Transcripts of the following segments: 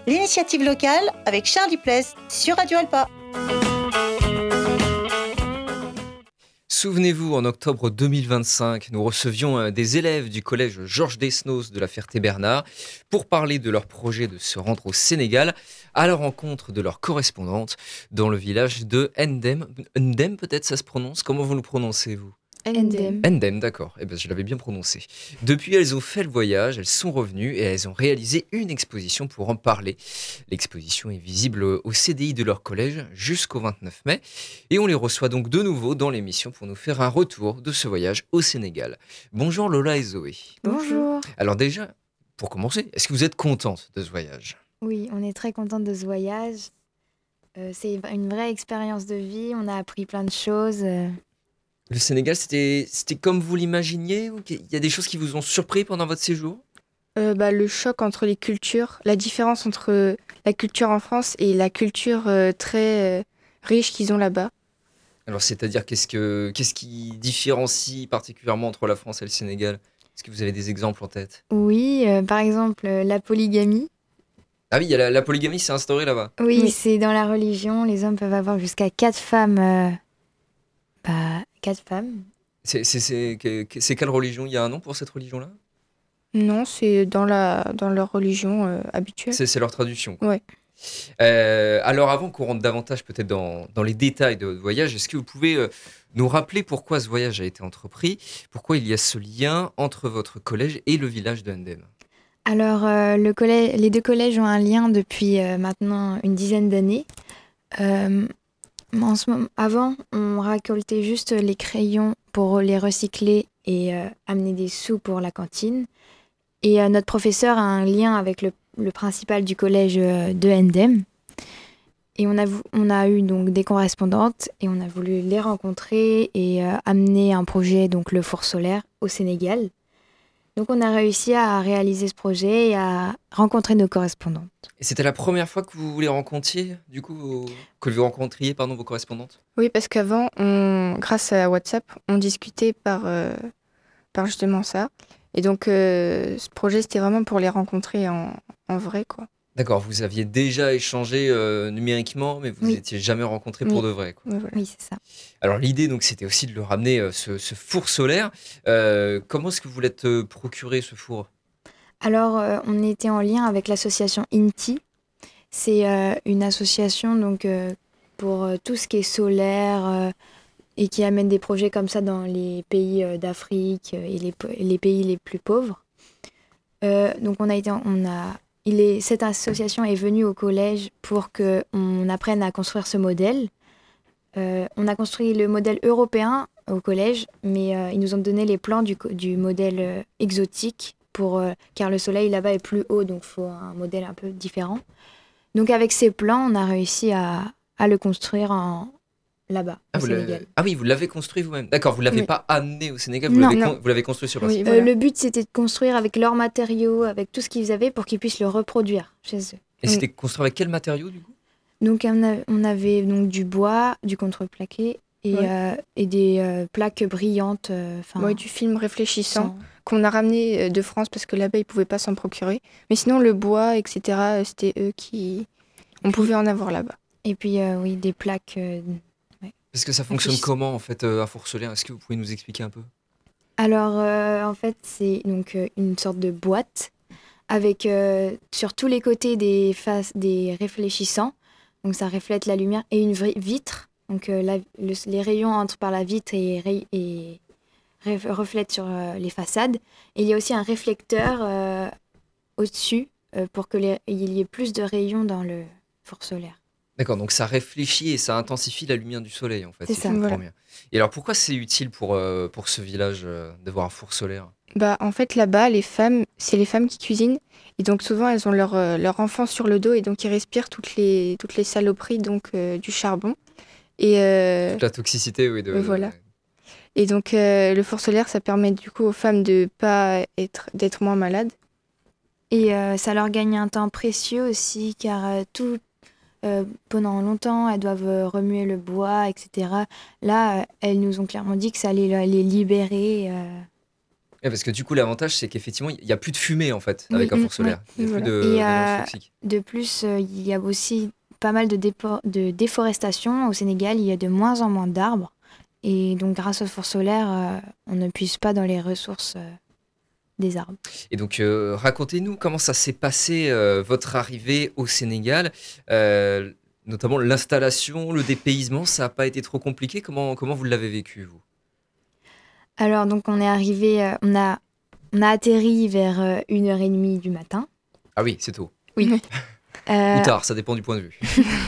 l'initiative locale avec Charles Duplessis sur Radio Alpa. Souvenez-vous, en octobre 2025, nous recevions des élèves du collège Georges Desnos de la Ferté-Bernard pour parler de leur projet de se rendre au Sénégal à la rencontre de leur correspondante dans le village de Ndem. Ndem, peut-être ça se prononce. Comment vous le prononcez, vous ? Ndem. Ndem, d'accord. Eh bien, je l'avais bien prononcé. Depuis, elles ont fait le voyage, elles sont revenues et elles ont réalisé une exposition pour en parler. L'exposition est visible au CDI de leur collège jusqu'au 29 mai. Et on les reçoit donc de nouveau dans l'émission pour nous faire un retour de ce voyage au Sénégal. Bonjour Lola et Zoé. Bonjour. Alors déjà, pour commencer, est-ce que vous êtes contente de ce voyage ? Oui, on est très contente de ce voyage. C'est une vraie expérience de vie. On a appris plein de choses. Le Sénégal, c'était comme vous l'imaginiez ? Ou il y a des choses qui vous ont surpris pendant votre séjour ? Le choc entre les cultures, la différence entre la culture en France et la culture très riche qu'ils ont là-bas. Alors, c'est-à-dire, qu'est-ce qui différencie particulièrement entre la France et le Sénégal ? Est-ce que vous avez des exemples en tête ? Oui, par exemple, la polygamie. Ah oui, il y a la polygamie, c'est instauré là-bas. Oui, c'est dans la religion. Les hommes peuvent avoir jusqu'à 4 femmes. 4 femmes. C'est quelle religion ? Il y a un nom pour cette religion-là ? Non, c'est dans leur religion habituelle. C'est leur tradition, quoi. Ouais. Alors, avant qu'on rentre davantage peut-être dans les détails de votre voyage, est-ce que vous pouvez nous rappeler pourquoi ce voyage a été entrepris ? Pourquoi il y a ce lien entre votre collège et le village de Ndem ? Alors, les deux collèges ont un lien depuis maintenant une dizaine d'années. Avant, on récoltait juste les crayons pour les recycler et amener des sous pour la cantine. Et notre professeur a un lien avec le principal du collège de Ndem. Et on a eu donc des correspondantes et on a voulu les rencontrer et amener un projet, donc le four solaire, au Sénégal. Donc on a réussi à réaliser ce projet et à rencontrer nos correspondantes. Et c'était la première fois que vous les rencontriez, du coup, que vous rencontriez, vos correspondantes ? Oui, parce qu'avant, grâce à WhatsApp, on discutait par justement ça. Et donc, ce projet, c'était vraiment pour les rencontrer en vrai, quoi. D'accord, vous aviez déjà échangé numériquement, mais vous Oui. n'étiez jamais rencontrés pour de vrai, quoi. Ouais, voilà. Oui, c'est ça. Alors l'idée, donc, c'était aussi de leur ramener ce four solaire. Comment est-ce que vous l'êtes procuré, ce four ? Alors, on était en lien avec l'association INTI. C'est une association donc, pour tout ce qui est solaire et qui amène des projets comme ça dans les pays d'Afrique et les pays les plus pauvres. Donc, cette association est venue au collège pour qu'on apprenne à construire ce modèle. On a construit le modèle européen au collège, mais ils nous ont donné les plans du modèle exotique car le soleil là-bas est plus haut, donc il faut un modèle un peu différent. Donc avec ces plans, on a réussi à le construire là-bas, au Sénégal. Ah oui, vous l'avez construit vous-même. D'accord, vous ne l'avez Oui. pas amené au Sénégal, Non. vous l'avez construit sur place. Oui, voilà. Le but, c'était de construire avec leurs matériaux, avec tout ce qu'ils avaient pour qu'ils puissent le reproduire chez eux. Et c'était construit avec quel matériau, du coup ? Donc on avait donc du bois, du contreplaqué et des plaques brillantes. Du film réfléchissant qu'on a ramené de France parce que là-bas, ils ne pouvaient pas s'en procurer. Mais sinon, le bois, etc., c'était eux qui... On pouvait en avoir là-bas. Et puis, des plaques... Parce que ça fonctionne comment, en fait, à four solaire ? Est-ce que vous pouvez nous expliquer un peu ? Alors, en fait, c'est donc une sorte de boîte avec sur tous les côtés des faces des réfléchissants. Donc, ça reflète la lumière et une vitre. Donc, les rayons entrent par la vitre et reflètent sur les façades. Et il y a aussi un réflecteur au-dessus pour qu'il y ait plus de rayons dans le four solaire. D'accord, donc ça réfléchit et ça intensifie la lumière du soleil, en fait. C'est si ça. je comprends Voilà. bien. Et alors, pourquoi c'est utile pour ce village d'avoir un four solaire ? En fait, là-bas, c'est les femmes qui cuisinent. Et donc, souvent, elles ont leur enfant sur le dos et donc, ils respirent toutes les saloperies donc, du charbon. Et, Toute la toxicité, oui. voilà. Et donc, le four solaire, ça permet du coup aux femmes d'être moins malades. Et ça leur gagne un temps précieux aussi, car pendant longtemps, elles doivent remuer le bois, etc. Là, elles nous ont clairement dit que ça allait les libérer Ouais, parce que du coup, l'avantage, c'est qu'effectivement, il n'y a plus de fumée en fait avec un Oui, four solaire. Il n'y a voilà. plus Et d'énergie toxique. de plus, il y a aussi pas mal de déforestation au Sénégal. Il y a de moins en moins d'arbres. Et donc, grâce au four solaire, on ne puise pas dans les ressources des arbres. Et donc, racontez-nous comment ça s'est passé votre arrivée au Sénégal, notamment l'installation, le dépaysement, ça n'a pas été trop compliqué. Comment vous l'avez vécu, vous? Alors, donc, on est arrivé, on a atterri vers 1h30 du matin. Ah oui, c'est tôt. Oui. Ou tard, ça dépend du point de vue.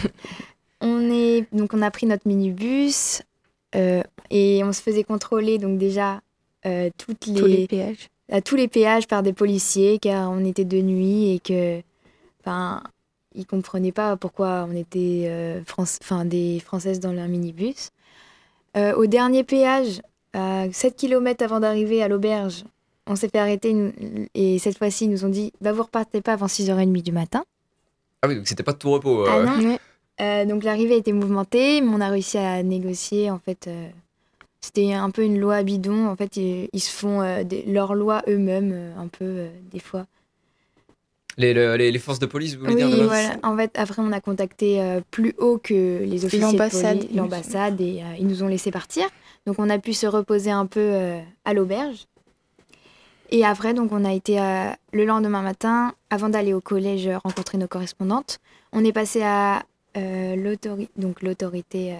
On a pris notre minibus et on se faisait contrôler donc déjà Tous les péages. à tous les péages par des policiers car on était de nuit et que ils comprenaient pas pourquoi on était des Françaises dans leur minibus. Au dernier péage, à 7 km avant d'arriver à l'auberge, on s'est fait arrêter et cette fois-ci ils nous ont dit bah vous repartez pas avant 6h30 du matin. Ah oui, donc c'était pas de tout repos. Ah non. Ouais. Donc l'arrivée était mouvementée, mais on a réussi à négocier. En fait, c'était un peu une loi bidon. En fait, ils se font leurs lois eux-mêmes, un peu, des fois. Les forces de police, vous voulez Oui, dire là-bas? voilà. En fait, après, on a contacté plus haut que les officiers L'ambassade, de police, l'ambassade, et ils nous ont laissé partir. Donc, on a pu se reposer un peu à l'auberge. Et après, donc, on a été le lendemain matin, avant d'aller au collège rencontrer nos correspondantes, on est passé à l'autorité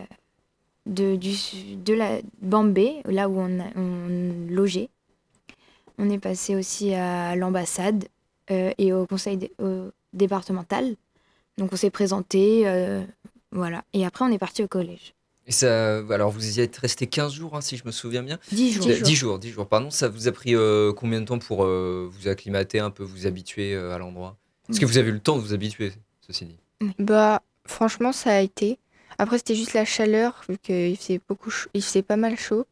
de la Bambey, là où on logeait. On est passé aussi à l'ambassade et au conseil au départemental. Donc on s'est présenté, voilà. Et après, on est parti au collège. Et ça, alors vous y êtes resté 15 jours, hein, si je me souviens bien. 10 jours. 10 jours, pardon. Ça vous a pris combien de temps pour vous acclimater un peu, vous habituer à l'endroit? Est-ce que vous avez eu le temps de vous habituer, ceci dit? Bah, franchement, ça a été. Après, c'était juste la chaleur, vu qu'il faisait il faisait pas mal chaud.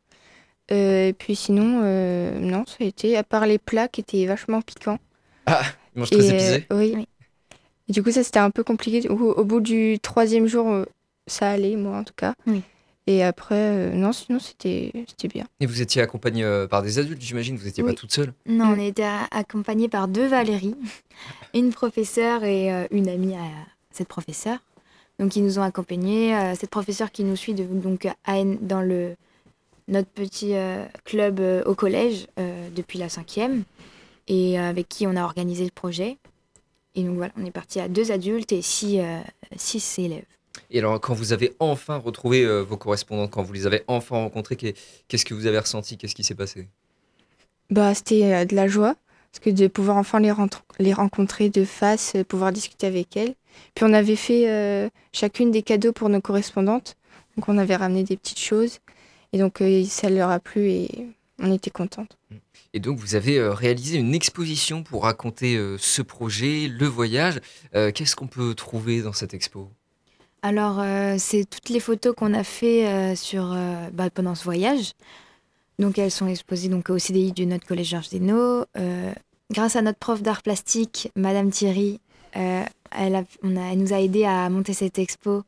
Et puis sinon, non, ça a été, à part les plats qui étaient vachement piquants. Ah, ils mangent très Et, épicé. oui. Oui. Et du coup, ça, c'était un peu compliqué. Au bout du 3e jour, ça allait, moi, en tout cas. Oui. Et après, non, sinon, c'était bien. Et vous étiez accompagné par des adultes, j'imagine, vous n'étiez Oui. pas toute seule? Non, on a été accompagnés par 2 Valérie, une professeure et une amie à cette professeure. Donc, ils nous ont accompagnés. Cette professeure qui nous suit donc, dans notre petit club au collège depuis la 5e et avec qui on a organisé le projet. Et donc voilà, on est parti à 2 adultes et 6 élèves. Et alors, quand vous avez enfin retrouvé vos correspondants, quand vous les avez enfin rencontrés, qu'est-ce que vous avez ressenti? Qu'est-ce qui s'est passé? Bah, c'était de la joie, parce que de pouvoir enfin les rencontrer de face, pouvoir discuter avec elles. Puis on avait fait chacune des cadeaux pour nos correspondantes, donc on avait ramené des petites choses, et donc ça leur a plu et on était contentes. Et donc, vous avez réalisé une exposition pour raconter ce projet, le voyage. Qu'est-ce qu'on peut trouver dans cette expo? Alors, c'est toutes les photos qu'on a fait pendant ce voyage. Donc, elles sont exposées donc, au CDI de notre collège Georges Desnaux. Grâce à notre prof d'art plastique, Madame Thierry, elle nous a aidés à monter cette expo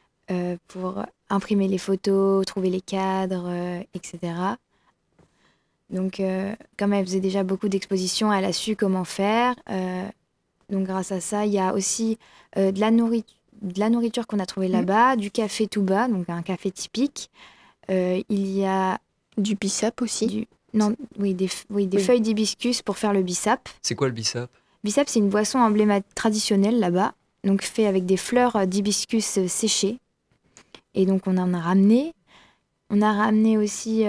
pour imprimer les photos, trouver les cadres, etc. Donc, comme elle faisait déjà beaucoup d'expositions, elle a su comment faire. Donc, grâce à ça, il y a aussi de la nourriture qu'on a trouvée là-bas, du café tout bas, donc un café typique. Il y a Du bissap aussi. des feuilles d'hibiscus pour faire le bissap. C'est quoi le bissap? Bissap, c'est une boisson emblématique traditionnelle là-bas, donc fait avec des fleurs d'hibiscus séchées. Et donc, on en a ramené. On a ramené aussi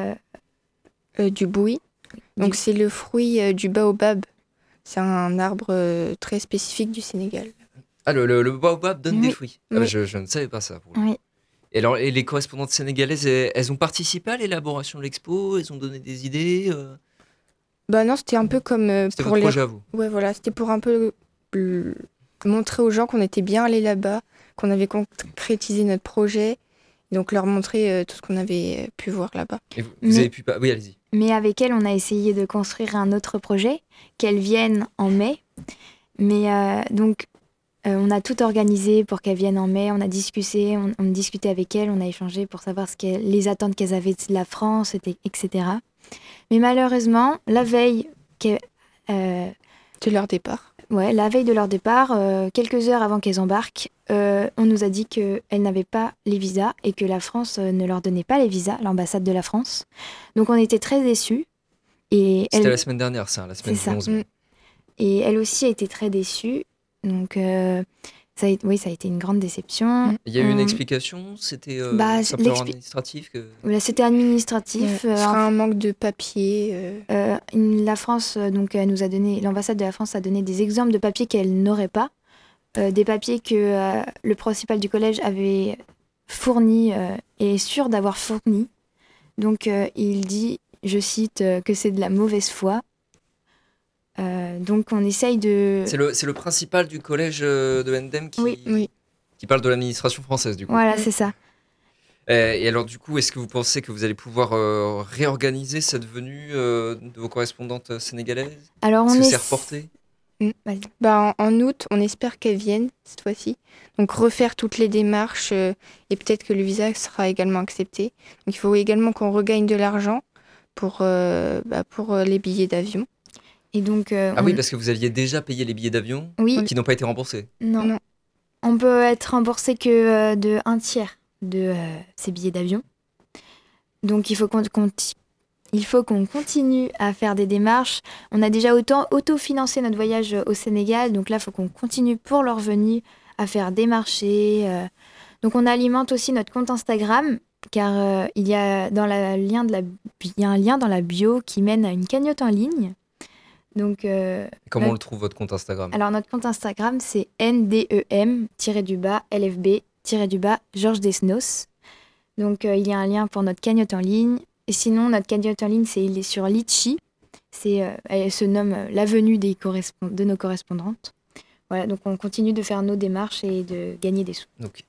Du boui. Donc c'est le fruit du baobab. C'est un arbre très spécifique du Sénégal. Ah, le baobab donne des Oui. fruits. Ah, Oui. je ne savais pas ça. Pour le coup. Oui. Et alors, et les correspondantes sénégalaises, elles ont participé à l'élaboration de l'expo? Elles ont donné des idées? Bah non, c'était un peu comme C'était pour votre les... projet à vous? Ouais, voilà, c'était pour un peu montrer aux gens qu'on était bien allés là-bas, qu'on avait concrétisé notre projet, et donc leur montrer tout ce qu'on avait pu voir là-bas. Et vous Mais- avez pu... Oui, allez-y. Mais avec elle, on a essayé de construire un autre projet, qu'elle vienne en mai. Mais donc, On a tout organisé pour qu'elles viennent en mai. On a discuté, on discutait avec elles, on a échangé pour savoir les attentes qu'elles avaient de la France, etc. Mais malheureusement, la veille De leur départ. la veille de leur départ, quelques heures avant qu'elles embarquent, on nous a dit qu'elles n'avaient pas les visas et que la France ne leur donnait pas les visas, l'ambassade de la France. Donc on était très déçus. Et C'était la semaine dernière, ça, la semaine C'est ça. du 11 mai. Et elle aussi a été très déçue. Donc ça a été une grande déception. Il y a eu une explication? C'était simplement administratif Voilà, c'était administratif. Ce sera un manque de papier. La France, l'ambassade de la France a donné des exemples de papiers qu'elle n'aurait pas. Des papiers que le principal du collège avait fournis et est sûr d'avoir fournis. Donc il dit, je cite, que c'est de la mauvaise foi. Donc on essaye de... C'est le principal du collège de Ndem Oui. qui parle de l'administration française, du coup. Voilà, c'est ça. Et alors, du coup, est-ce que vous pensez que vous allez pouvoir réorganiser cette venue de vos correspondantes sénégalaises? Alors Est-ce on que est... c'est reporté? Vas-y. En août, on espère qu'elles viennent cette fois-ci. Donc refaire toutes les démarches et peut-être que le visa sera également accepté. Donc il faut également qu'on regagne de l'argent pour les billets d'avion. Et donc, Oui, parce que vous aviez déjà payé les billets d'avion Oui. qui n'ont pas été remboursés. Non. On peut être remboursé que de 1/3 de ces billets d'avion. Donc il faut qu'on continue à faire des démarches. On a déjà autofinancé notre voyage au Sénégal, donc là il faut qu'on continue pour leur venue à faire des marchés. Donc on alimente aussi notre compte Instagram, car il y a un lien dans la bio qui mène à une cagnotte en ligne. Donc, Comment on le trouve, votre compte Instagram? Alors notre compte Instagram c'est NDEM-LFB-Georges Desnos. Donc il y a un lien pour notre cagnotte en ligne. Et sinon notre cagnotte en ligne il est sur Litchi. Elle se nomme l'avenue de nos correspondantes. Voilà, donc on continue de faire nos démarches et de gagner des sous. Donc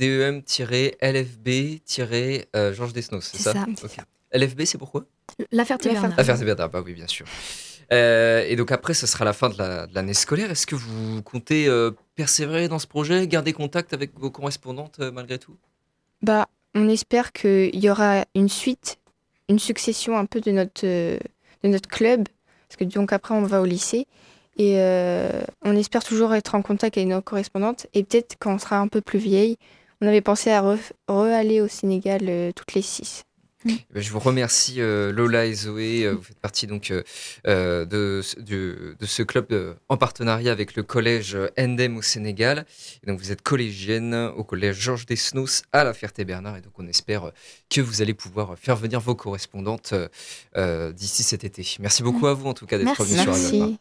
NDEM-LFB-Georges Desnos, c'est ça? Okay. LFB, c'est pourquoi? La Ferté-Bernard. La Ferté-Bernard, oui, bien sûr. Et donc après, ce sera la fin de l'année scolaire. Est-ce que vous comptez persévérer dans ce projet, garder contact avec vos correspondantes malgré tout? On espère qu'il y aura une succession un peu de notre club, parce que donc après on va au lycée. Et on espère toujours être en contact avec nos correspondantes. Et peut-être quand on sera un peu plus vieille, on avait pensé à aller au Sénégal toutes les 6. Je vous remercie Lola et Zoé, vous faites partie donc de ce club en partenariat avec le collège Ndem au Sénégal. Et donc vous êtes collégienne au collège Georges Desnos à la Ferté-Bernard, et donc on espère que vous allez pouvoir faire venir vos correspondantes d'ici cet été. Merci beaucoup à vous en tout cas d'être venus sur Radio Alpa.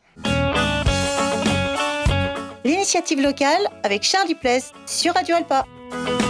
L'initiative locale avec Charlie Pless sur Radio Alpa.